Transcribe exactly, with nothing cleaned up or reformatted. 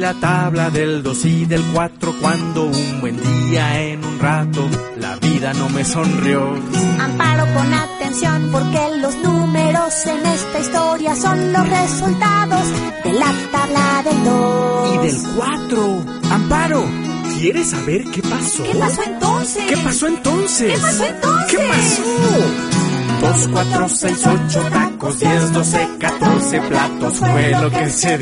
la tabla del dos y del cuatro, cuando un buen día en un rato la vida no me sonrió. Amparo, pon atención, porque los números en esta historia son los resultados de la tabla del dos Y del cuatro. Amparo, ¿quieres saber qué pasó? ¿Qué pasó entonces? ¿Qué pasó entonces? ¿Qué pasó entonces? ¿Qué pasó? Dos, cuatro, seis, ocho tacos, diez, doce, catorce platos fue lo que se